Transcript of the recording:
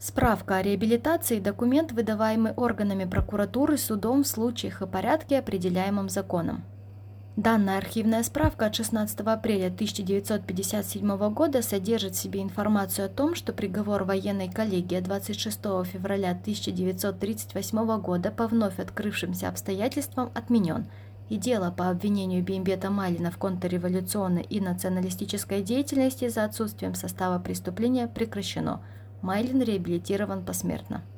Справка о реабилитации – документ, выдаваемый органами прокуратуры судом в случаях и порядке, определяемым законом. Данная архивная справка от 16 апреля 1957 года содержит в себе информацию о том, что приговор военной коллегии 26 февраля 1938 года по вновь открывшимся обстоятельствам отменен, и дело по обвинению Беймбета Майлина в контрреволюционной и националистической деятельности за отсутствием состава преступления прекращено. Майлин реабилитирован посмертно.